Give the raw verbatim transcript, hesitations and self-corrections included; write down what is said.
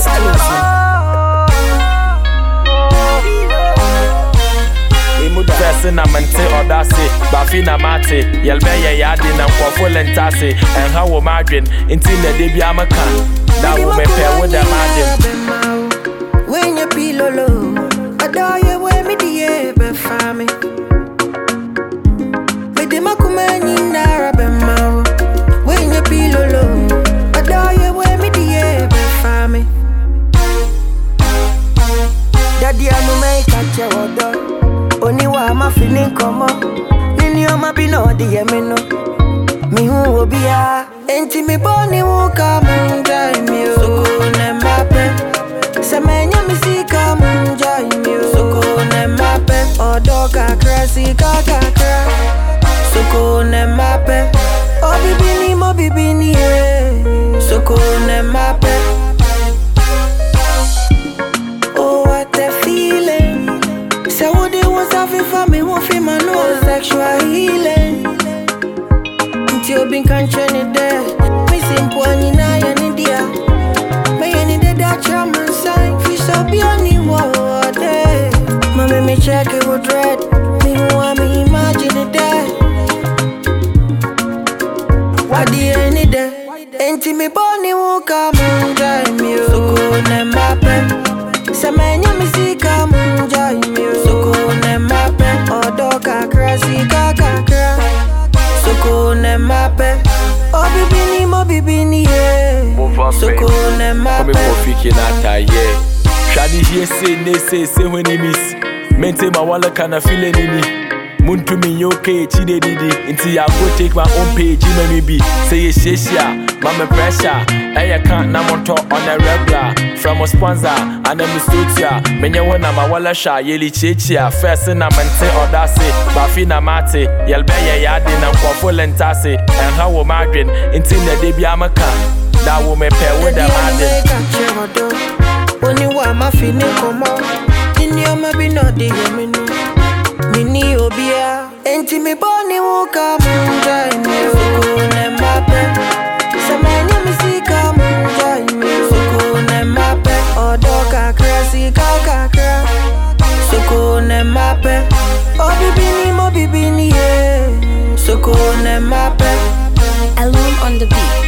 Person a mente audacity, Bafina mate, Yelbea yadi na kwafo lentase, and how we margin, until the debut amaka. That will make pair with the margin. When you pillow low, I die you when me the ebe fami. Me de makumani nara bemao. When you pillow low, I die you when me the ebe fami. Daddy amu make catch your order. Only wa ma feeling come on. Nini o ma be no de ye me no. Mi hu obi a. Enti mi boni wo ka munja mi o. Soko ne mape. Se menya mi si ka munja mi o. Soko ne mape. Odo kakra si kakra. Soko ne mape. O bibini mo bibini e. Soko ne mape. Oh what a feeling. Say what they want something for me, won't feel my no sexual healing. Until been controlling there, me simple and you know you need ya. Me you need that charm sign, fish up your new water. Mommy me check it with red, me want me imagine it there. What do you need there? Ain't me bunny won't come and drive me. So go ne mape. Samanya me see come and drive me. Odo kakra si kakra. Soko ne mape. O bibini mo bibini ye. Soko ne mape. Come for fiki na taye. Shadi here say ne say say when he miss. Mente ma wala kana feel any. Muntu mi yoke chide didi. Inti ya go take my own page me be. Say ye sheshia, mama pressure. Aya can't na monto on a regular. From a sponsor, and a mistotia. Menya wana ma wala sha yeli chechia. First na mente audacity, Bafina mate, Yelbea yadi na kwafo lentase. And how we margin, until the debut amaka. That will make pair with the margin. Only wa ma feeling come on. In your ma be no de yemino. Mini obia. Enti me boni wo ka munja imi. Soko ne mape. Samanya mi si ka munja imi. Soko ne mape. Odo kakra si kakra. Soko ne mape. O bibini mo bibini ye. Soko ne mape. Alone on the beat.